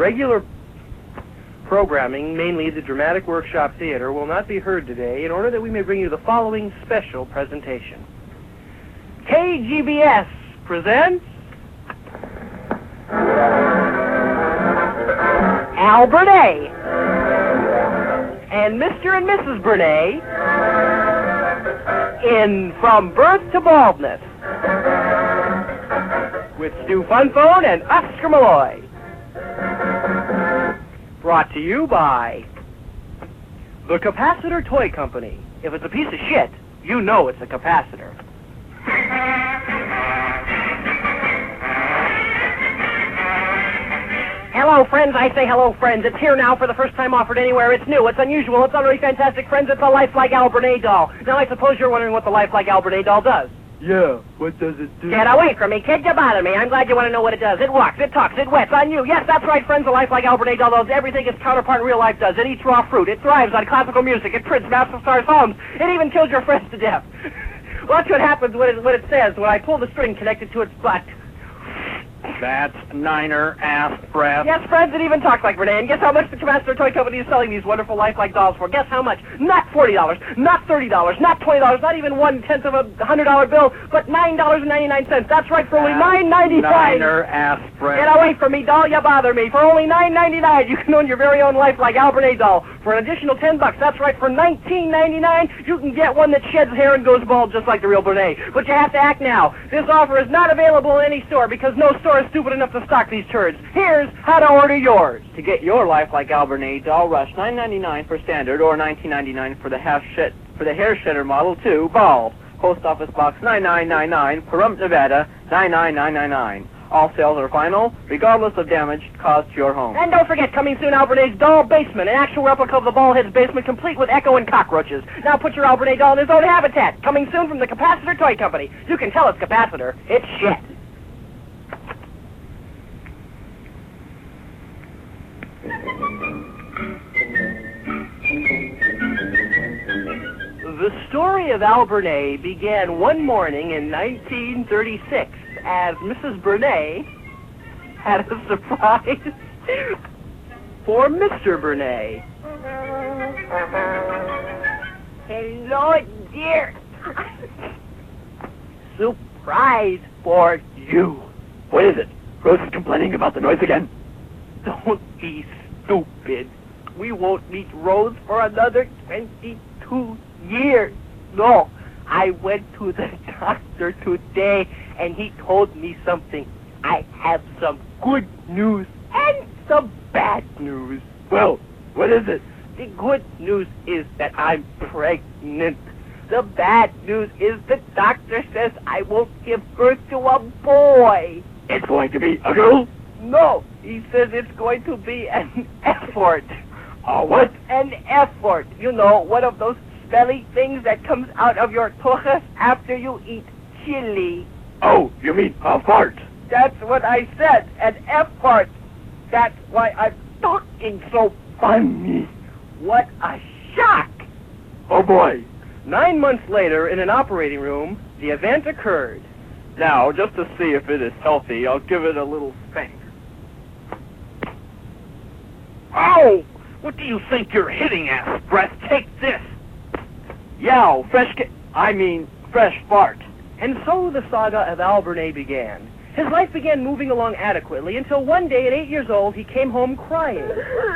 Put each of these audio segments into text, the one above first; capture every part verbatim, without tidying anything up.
regular programming, mainly the Dramatic Workshop Theater, will not be heard today in order that we may bring you the following special presentation. K G B S presents Al Burnett and Mister and Missus Burnett in From Birth to Baldness with Stu Funphone and Oscar Malloy. Brought to you by the Capacitor Toy Company. If it's a piece of shit, you know it's a capacitor. Hello, friends. I say hello, friends. It's here now for the first time offered anywhere. It's new. It's unusual. It's utterly fantastic, friends. It's a lifelike Al Burnett doll. Now, I suppose you're wondering what the lifelike Al Burnett doll does. Yeah, what does it do? Get away from me, kid. You bother me. I'm glad you want to know what it does. It walks, it talks, it wets on you. Yes, that's right, friends. The lifelike Al Burnett doll does everything its counterpart in real life does. It eats raw fruit. It thrives on classical music. It prints Master Stars homes. It even kills your friends to death. Watch what happens when it, when it says when I pull the string connected to its butt. That's Niner ass breath. Yes, friends, it even talks like Renee. And guess how much the Capacitor Toy Company is selling these wonderful lifelike dolls for? Guess how much? Not forty dollars, not thirty dollars, not twenty dollars, not even one-tenth of a one hundred dollar bill, but nine dollars and ninety-nine cents. That's right, for only nine ninety-nine. Niner ass breath. Get away from me, doll. You bother me. For only nine ninety-nine, you can own your very own lifelike Al Burnett doll. For an additional ten bucks, that's right, for nineteen ninety-nine, you can get one that sheds hair and goes bald just like the real Burnett. But you have to act now. This offer is not available in any store because no store is stupid enough to stock these turds. Here's how to order yours. To get your lifelike Al Burnett doll, rush nine ninety-nine for standard or nineteen ninety-nine for the half shed for the hair shedder model two, bald. Post Office Box nine nine nine nine, Pahrump, Nevada nine nine nine nine nine. All sales are final, regardless of damage caused to your home. And don't forget, coming soon, Al Burnett's Doll Basement, an actual replica of the Ballhead's basement, complete with echo and cockroaches. Now put your Al Burnett doll in his own habitat. Coming soon from the Capacitor Toy Company. You can tell it's capacitor. It's shit. The story of Al Burnett began one morning in nineteen thirty-six as Missus Burnett had a surprise for Mister Burnett. Hello, dear. Surprise for you. What is it? Rose is complaining about the noise again. Don't be stupid. We won't meet Rose for another twenty-two years. No, I went to the doctor today, and he told me something. I have some good news and some bad news. Well, what is it? The good news is that I'm pregnant. The bad news is the doctor says I won't give birth to a boy. It's going to be a girl? No, he says it's going to be an effort. A what? An effort. You know, one of those smelly things that comes out of your tuchus after you eat chili. Oh, you mean a fart? That's what I said, an effort. That's why I'm talking so funny. What a shock. Oh, boy. Nine months later, in an operating room, the event occurred. Now, just to see if it is healthy, I'll give it a little spank. Ow! What do you think you're hitting at, Breath? Take this. Yow, fresh ca- I mean, fresh fart. And so the saga of Al Burnett began. His life began moving along adequately until one day at eight years old, he came home crying.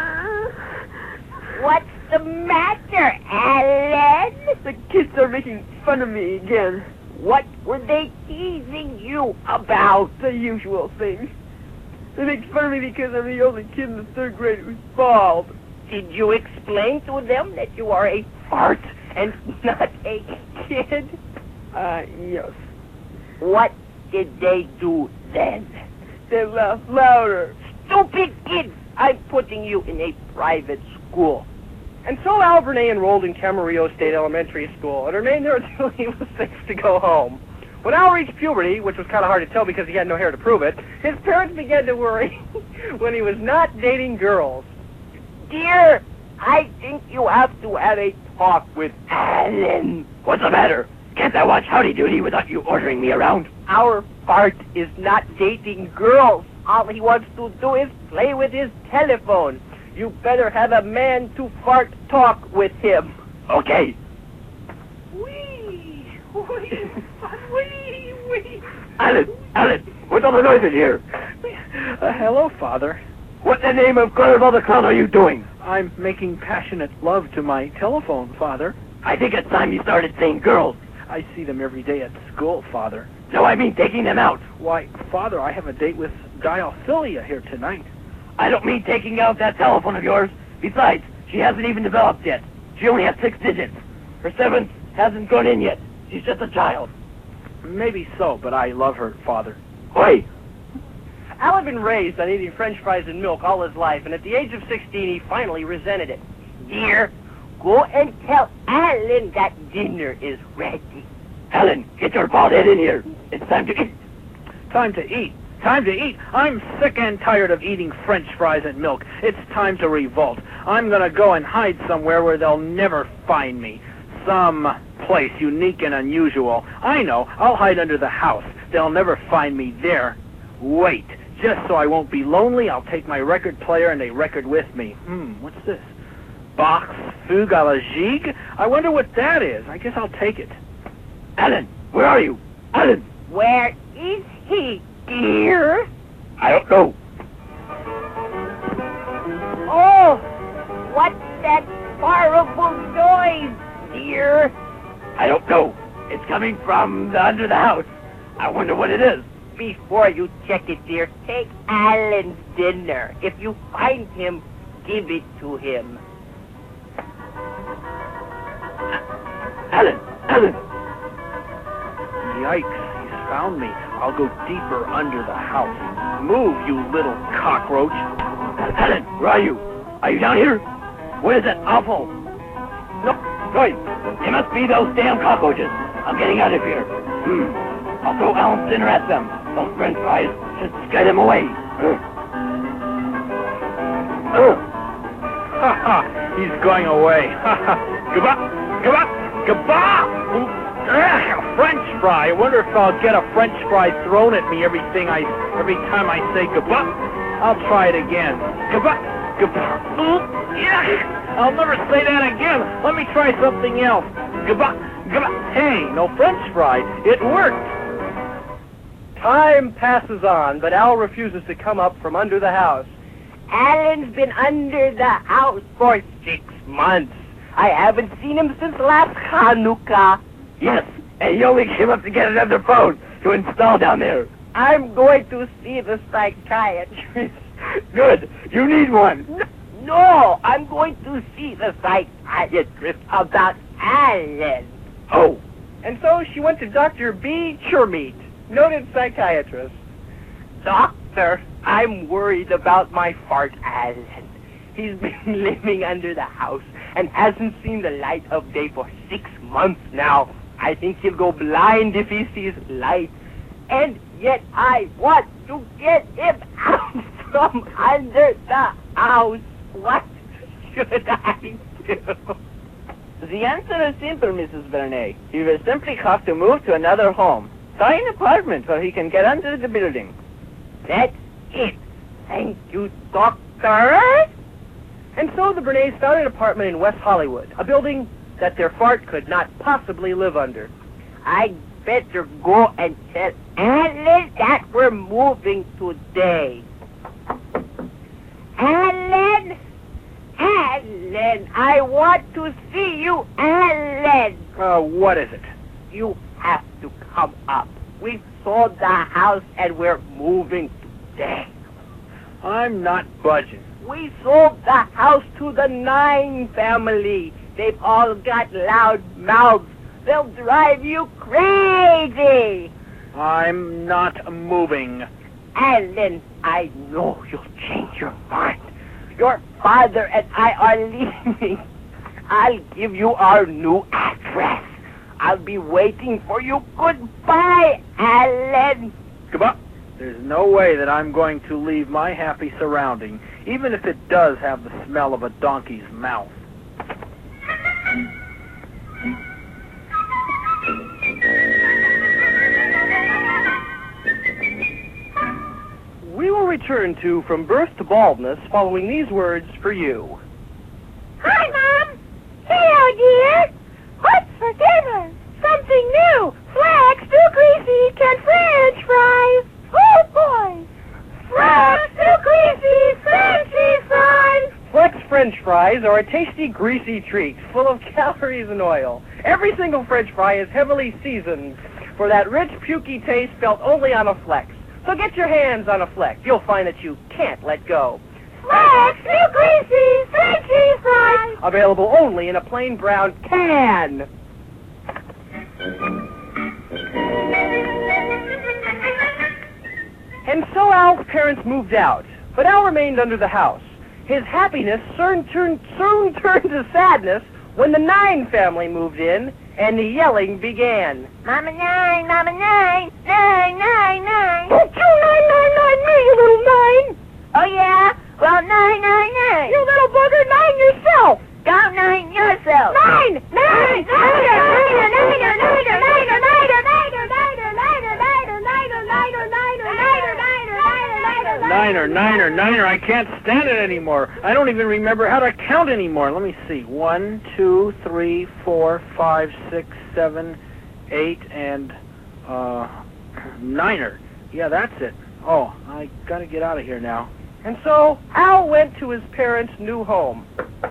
What's the matter, Alan? The kids are making fun of me again. What were they teasing you about? The usual thing. They make fun of me because I'm the only kid in the third grade who's bald. Did you explain to them that you are a Fart? and not a kid? Uh, yes. What did they do then? They laugh louder. Stupid kids! I'm putting you in a private school. And so Al Burnett enrolled in Camarillo State Elementary School and remained there until he was six to go home. When Al reached puberty, which was kind of hard to tell because he had no hair to prove it, his parents began to worry when he was not dating girls. Dear, I think you have to have a talk with Alan. What's the matter? Can't I watch Howdy Doody without you ordering me around? Our Bart is not dating girls. all he wants to do is play with his telephone. You better have a man to fart talk with him. Okay. Wee! Wee! Wee! Wee! Alan! Alan! What's all the noise in here? Uh, hello, Father. What in the name of Carnival the Clown are you doing? I'm making passionate love to my telephone, Father. I think it's time you started saying girls. I see them every day at school, Father. No, I mean taking them out. Why, Father, I have a date with Diophilia here tonight. I don't mean taking out that telephone of yours. Besides, she hasn't even developed yet. She only has six digits. Her seventh hasn't gone in yet. She's just a child. Maybe so, but I love her, Father. Oi! Al had been raised on eating French fries and milk all his life, and at the age of sixteen, he finally resented it. Dear, go and tell Alan that dinner is ready. Alan, get your bald head in here. It's time to eat. Time to eat. Time to eat. I'm sick and tired of eating French fries and milk. It's time to revolt. I'm gonna go and hide somewhere where they'll never find me. Some place unique and unusual. I know. I'll hide under the house. They'll never find me there. Wait. Just so I won't be lonely, I'll take my record player and a record with me. Hmm, what's this? Bach's Fugue à la Gigue? I wonder what that is. I guess I'll take it. Alan, where are you? Alan! Where is he, dear? I don't know. Oh, what's that horrible noise, dear? I don't know. It's coming from the under the house. I wonder what it is. Before you check it, dear, take Alan's dinner. If you find him, give it to him. Alan! Alan! Yikes, he's found me. I'll go deeper under the house. Move, you little cockroach. Alan, where are you? Are you down here? What is that awful? No, sorry. It must be those damn cockroaches. I'm getting out of here. Hmm. I'll throw Alan's dinner at them. Those French fries should scare them away. Uh. Uh. Ha ha, he's going away. Ha ha. Goodbye. Goodbye. Goodbye. Ugh, a French fry. I wonder if I'll get a French fry thrown at me everything I, every time I say goodbye. I'll try it again. Goodbye. Goodbye. Ooh, yeah. I'll never say that again. Let me try something else. Goodbye. Goodbye. Hey, no French fry. It worked. Time passes on, but Al refuses to come up from under the house. Alan's been under the house for six months. I haven't seen him since last Hanukkah. Yes, and he only came up to get another phone to install down there. I'm going to see the psychiatrist. Good. You need one. No, I'm going to see the psychiatrist about Alan. Oh. And so she went to Doctor B. Chermeet, noted psychiatrist. Doctor, I'm worried about my fart Alan. He's been living under the house and hasn't seen the light of day for six months now. I think he'll go blind if he sees light. And yet I want to get him out from under the house. What should I do? The answer is simple, Missus Vernet. You will simply have to move to another home. Try an apartment where he can get under the building. That's it. Thank you, Doctor. And so the Bernays found an apartment in West Hollywood, a building that their fart could not possibly live under. I'd better go and tell Alan that we're moving today. Alan! Alan! I want to see you, Alan! Uh, what is it? You have to come up. We sold the house and we're moving today. I'm not budging. We sold the house to the Nine family. They've all got loud mouths. They'll drive you crazy. I'm not moving. Alan, I know you'll change your mind. Your father and I are leaving. I'll give you our new address. I'll be waiting for you. Goodbye, Alan. Goodbye. There's no way that I'm going to leave my happy surrounding, even if it does have the smell of a donkey's mouth. We will return to From Birth to Baldness following these words for you. Hi, Mom. Hello, dear. What's for dinner? Something new. Flax too greasy can French fries. Oh, boy. Flax too greasy, Frenchy fries. Flex French fries are a tasty, greasy treat full of calories and oil. Every single French fry is heavily seasoned for that rich, pukey taste felt only on a Flex. So get your hands on a Flex. You'll find that you can't let go. Flax too greasy, Frenchy fries. Available only in a plain brown can. And so Al's parents moved out, but Al remained under the house. His happiness soon turned, soon turned to sadness when the Nine family moved in and the yelling began. Mama Nine, Mama Nine, Nine, Nine, Nine. Don't you nine, nine, nine me, you little nine! Oh, yeah? Well, Nine, Nine, Nine. You little bugger, nine yourself! Go nine yourself. Nine! Nine! Nine! Niner, niner, niner, niner, niner, niner, niner, niner, niner, niner, niner, niner, niner, niner, niner, niner, Niner, niner, niner. I can't stand it anymore. I don't even remember how to count anymore. Let me see. One, two, three, four, five, six, seven, eight, and, uh, niner. Yeah, that's it. Oh, I gotta get out of here now. And so Al went to his parents' new home.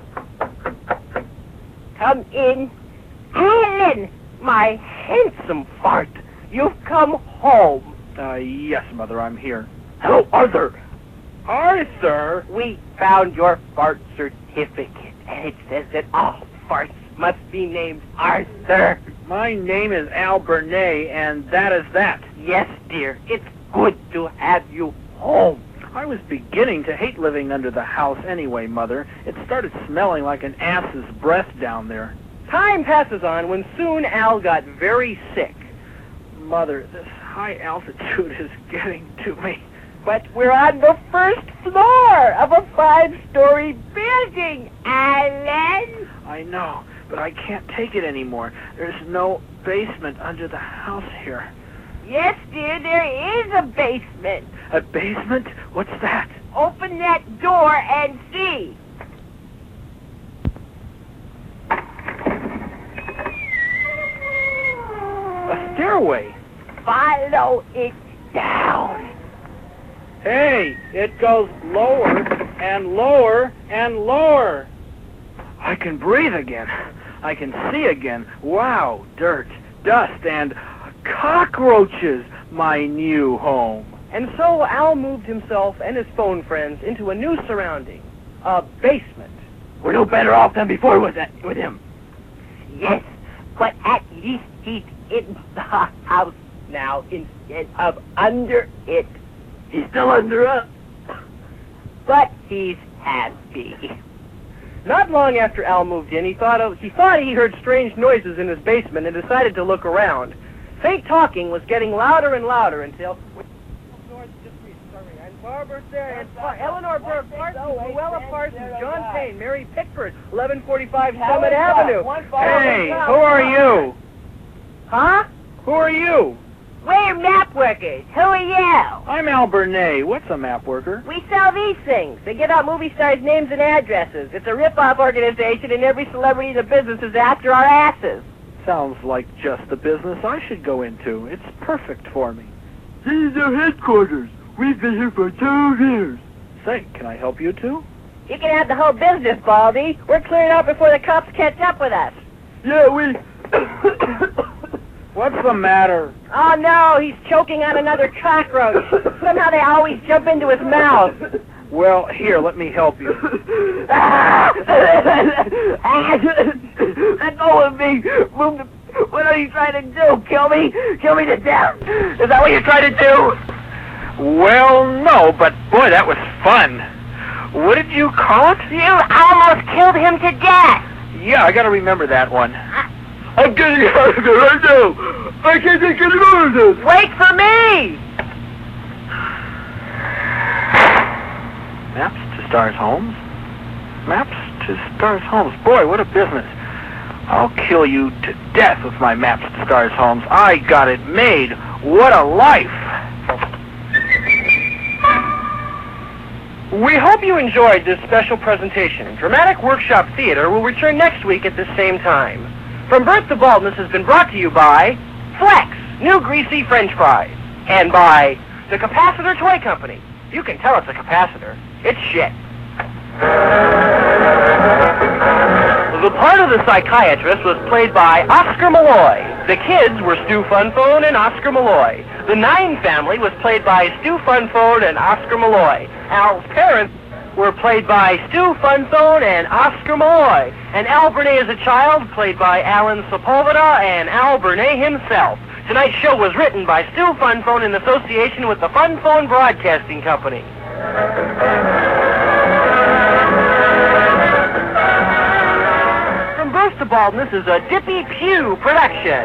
Come in. Alan, my handsome fart. You've come home. Uh, yes, Mother, I'm here. Hello, Arthur. Arthur? We found your fart certificate, and it says that all farts must be named Arthur. My name is Al Burnett, and that is that. Yes, dear. It's good to have you home. I was beginning to hate living under the house anyway, Mother. It started smelling like an ass's breath down there. Time passes on when soon Al got very sick. Mother, this high altitude is getting to me. But we're on the first floor of a five-story building, Alan. I know, but I can't take it anymore. There's no basement under the house here. Yes, dear, there is a basement. A basement? What's that? Open that door and see. A stairway. Follow it down. Hey, it goes lower and lower and lower. I can breathe again. I can see again. Wow, dirt, dust, and cockroaches. My new home. And so Al moved himself and his phone friends into a new surrounding, a basement. We're no better off than before with that, with him. Yes, but at least he's in the house now instead of under it. He's still under us, but he's happy. Not long after Al moved in, he thought of, he thought he heard strange noises in his basement and decided to look around. Faint talking was getting louder and louder until... Barbara Sarah, Eleanor Burke, Parsons, Luella Parsons, John Payne, Mary Pickford, eleven forty-five Summit Avenue. Hey, who are you? Huh? Who are you? We're map workers. Who are you? I'm Al Burnett. What's a map worker? We sell these things. They give out movie stars' names and addresses. It's a rip-off organization, and every celebrity in the business is after our asses. Sounds like just the business I should go into. It's perfect for me. This is our headquarters. We've been here for two years. Say, can I help you too? You can have the whole business, Baldy. We're clearing out before the cops catch up with us. Yeah, we... What's the matter? Oh, no, he's choking on another cockroach. Somehow they always jump into his mouth. Well, here, let me help you. Let go of me. Move the... What are you trying to do? Kill me? Kill me to death? Is that what you're trying to do? Well, no, but boy, that was fun. What did you call it? You almost killed him to death. Yeah, I gotta remember that one. I'm getting out of here right now. I can't take any more of this. Wait for me. Maps to Stars Homes? Maps to Stars Homes. Boy, what a business. I'll kill you to death with my Maps to Stars Homes. I got it made. What a life. We hope you enjoyed this special presentation. Dramatic Workshop Theater will return next week at the same time. From Birth to Baldness has been brought to you by Flex, new greasy French fries, and by the Capacitor Toy Company. You can tell it's a capacitor. It's shit. The part of the psychiatrist was played by Oscar Malloy. The kids were Stu Funphone and Oscar Malloy. The Nine family was played by Stu Funphone and Oscar Malloy. Al's parents were played by Stu Funphone and Oscar Malloy. And Al Burnett as a child, played by Alan Sepulveda and Al Burnett himself. Tonight's show was written by Stu Funphone in association with the Funphone Broadcasting Company. From Birth to Baldness is a Dippy Pew production.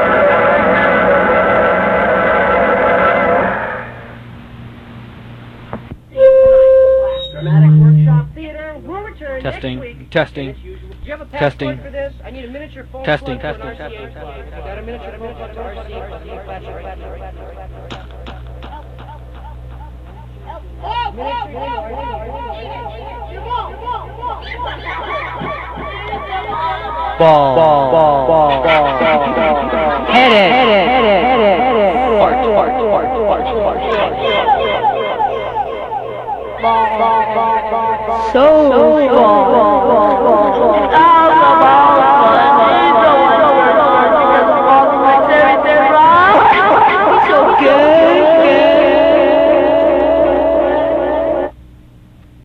Dramatic Workshop Theater will return Testing, next week. testing, Do you have a passport testing. for this? I need a miniature phone. Testing, plug for testing, an R C A testing, plug. testing. Got a miniature phone plug for R C A plug. Flash, flash, flash, flash. Ball, ball, ball, ball, ball. Hit it, hit it, hit it, hit it, hit it. Fart, fart, fart, fart, fart, fart. So, so,